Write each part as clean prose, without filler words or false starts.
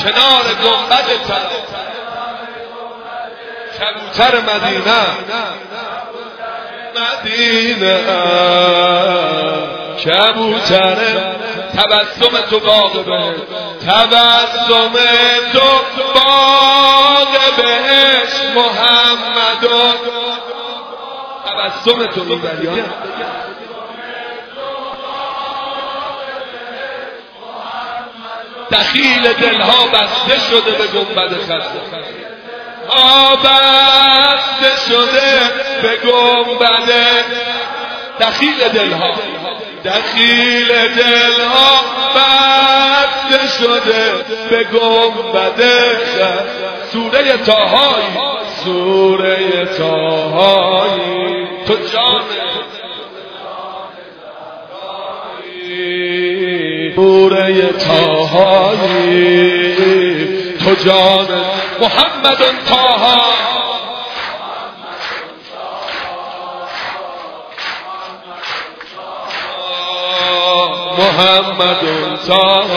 کنار گنبد کبوتر مدینه کبوتر تبسم تو باغ بهشت، تبسم تو باغ بهشت محمد، تبسم تو میبری دخیل دلها بسته شده به گنبد خزرا، بسته شده به گنبد دخیل دلها، دخیل دلها بسته شده به گنبد سوره طاهایی، سوره طاهایی تو جان سوره طاهایی تو جان محمد طه محمد طه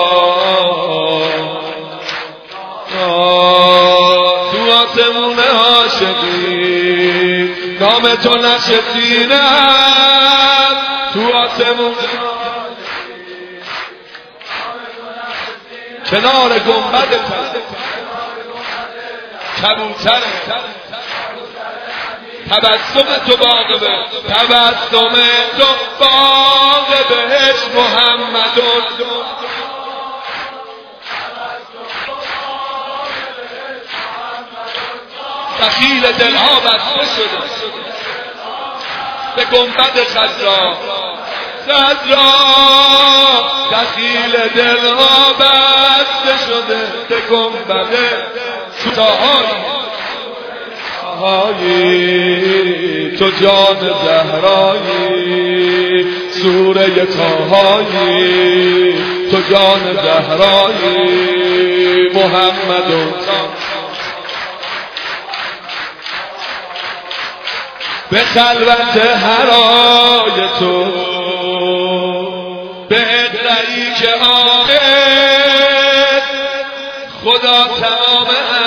تو آسمون عاشقی نام تو نقش سینه تو آسمون کنار گنبد کبوتر تبسم تو باغ بهشت، تبسم تو باغ بهشت محمد، دخیل دلها بسته شده به گنبد خضرا، خضرا دخیل دلها بسته شده به گنبد طاهایی تو جان زهرایی، سوره طاهایی تو جان زهرایی محمد به خلوت هرای تو به اقرایی که آمد خدا تمام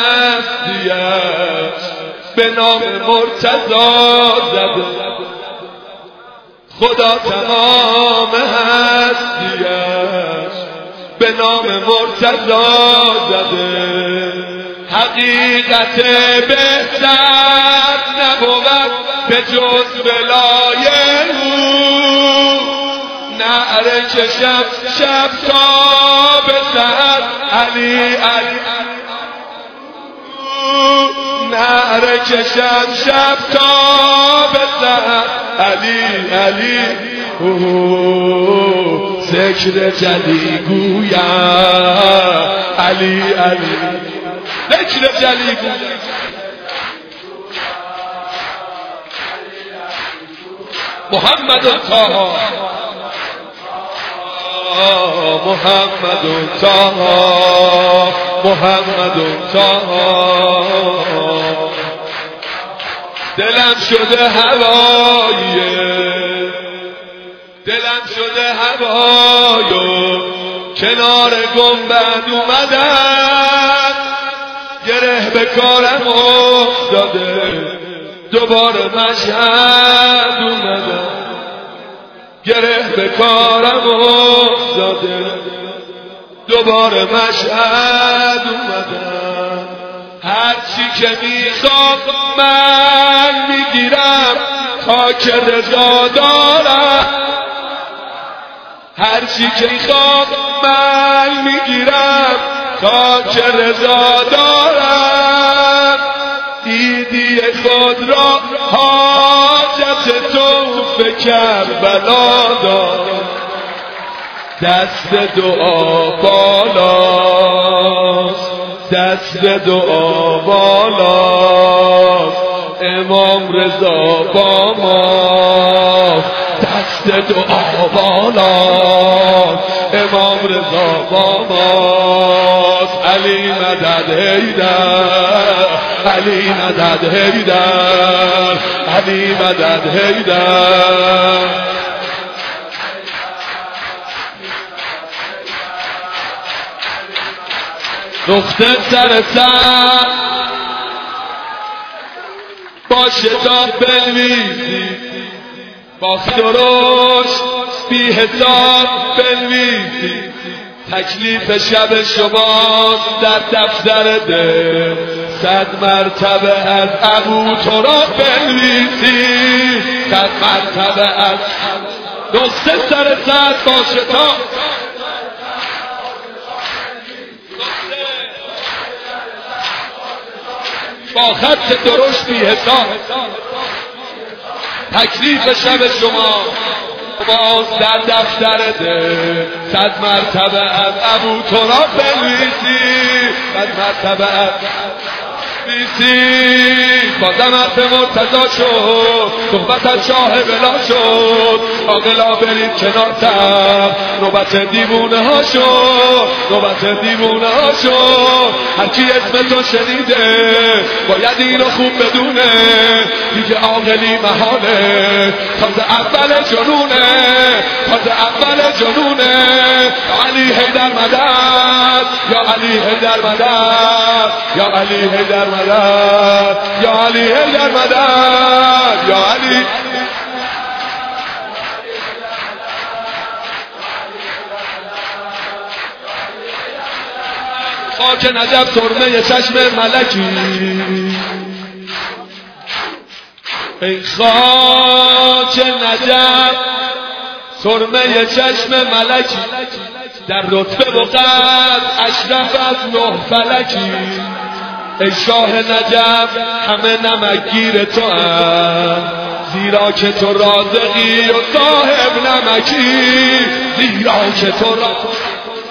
هستیش به نام مرتضی زده، خدا تمام هستیش به نام مرتضی زده، حقیقت بهتر نبود به جز ولای او، نعره کشم شب تا به سحر علی علی، نعره کشم شب تا به سحر علی علی، ذکر جلی گویم علی علی، ذکر جلی گویم محمد طه محمد طه محمد طه، دلم شده هوایه، دلم شده هوایو کنار گنبد اومدم، گره به کارم افتاده دوباره مشهد اومدم، گره به کارم افتاده دوباره مشهد اومدم، هرچی که میخوام من میگیرم تا که رضا دارم، هرچی که میخوام من میگیرم تا که رضا دارم، دیدی خود را حاجت تو فکر بلا دارم، دست دعا بالاست، دست دعا بالاست، امام رضا با ما، دست دعا بالاست، امام رضا با ماست، علی مدد حیدر، علی مدد حیدر، علی مدد حیدر، نقطه سر سر با شتاب بنویسی، با درشت بی حساب بنویسی، تکلیف شب شما در دفتر دل 100 مرتبه از ابو تراب بنویسی، 100 مرتبه از نقطه سر سر با شتاب با خط درشت بی حساب، تکلیف شب شما باز در دفتر دل 100 مرتبه از ابو تراب بنویسی، 100 مرتبه از بازم حرف مرتضی شد، صحبت از شاه بلا شد، عاقلا برید کنار تر، نوبت دیوونه ها شد، نوبت دیوونه ها شد. هرکی اسم تو شنیده باید اینو خوب بدونه، دیگه عاقلی محاله، تازه اول جنونه، تازه اول جنونه. علی حیدر مدد، یا علی حیدر مدد، یا علی حیدر مدد، یا علی حیدر مدد، یا علی. خاک نجف سرمه چشم ملکی، ای خاک نجف سرمه چشم ملکی، در رتبه و قدر اشرف از 9 فلکی. ای شاه نجف همه نمکگیر تو هم، زیرا که تو رازقی و صاحب نمکی، زیرا که تو رازقی.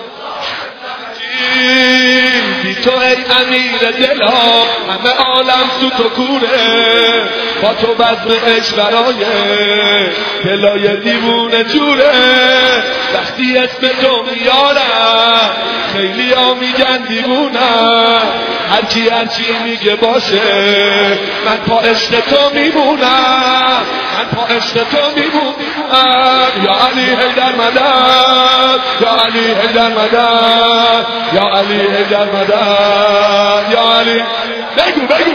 بی تو ای امیر دلا همه عالم سوت و کوره، با تو بزم عشق برای دلای دیوونه جوره. وقتی اسم تو میارم خیلی ها میگن دیوونم، هرچی هرچی میگه باشه من پا عشق تو میمونم، من پا عشق تو میمونم. یا علی حیدر مدد، یا علی حیدر مدد، یا علی حیدر مدد، یا علی. بگو بگو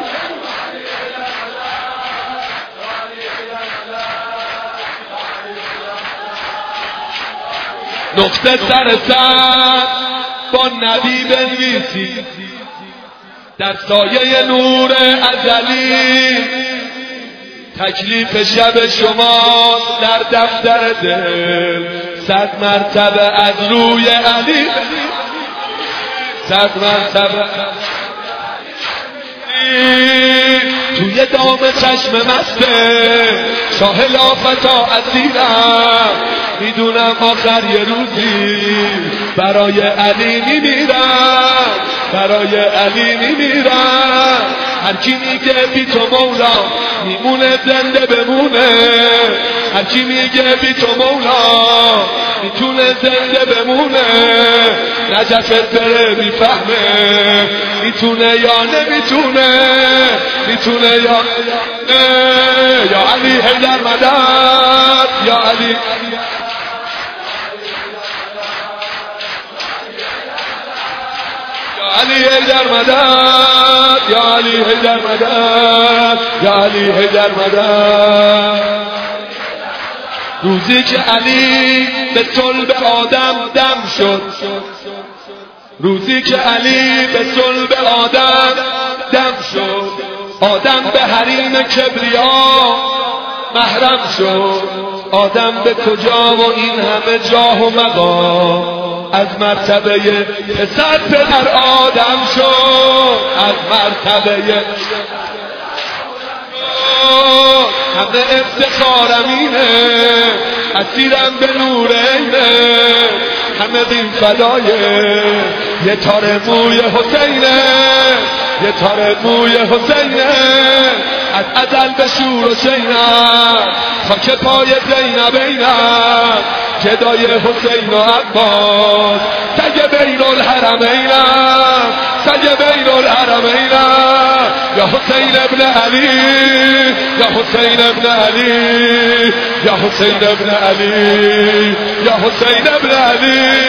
نقطه سر سر با نبی بنویسی، در سایه نور ازلی، تکلیف شب شما در دفتر دل 100 مرتبه از روی علی، 100 مرتبه توی دام چشم مسته شاه لافتا اسیرم، میدونم آخر یه روزی برای علی میمیرم، برای علی میمیرم. هرکی میگه بی تو مولا میمونه زنده بمونه، هرکی میگه بی تو مولا میتونه زنده بمونه. نجفت بره میفهمه میتونه یا نمیتونه، میتونه یا یا علی حیدر مدد، یا علی. علی حیدر مدد، یا علی حیدر مدد، یا علی حیدر مدد. روزی که علی به صلب آدم دم شد، روزی که علی به صلب آدم دم شد، آدم به حریم کبریا محرم شد. آدم به کجا و این همه جاه و مقام، از مرتبه پسر پدر آدم شد، از مرتبه همه افتخارم اینه، اسیرم به نور اینه، همه دین فدای یه تار موی حسینه، یه تار موی حسینه. از ازل به شور و شینم خاک پای زینبینم، جدای حسین و عباس سگ بین الحرمینم، سگ بین الحرمینم. یا حسین ابن علی، یا حسین ابن علی، یا حسین ابن علی، یا حسین ابن علی.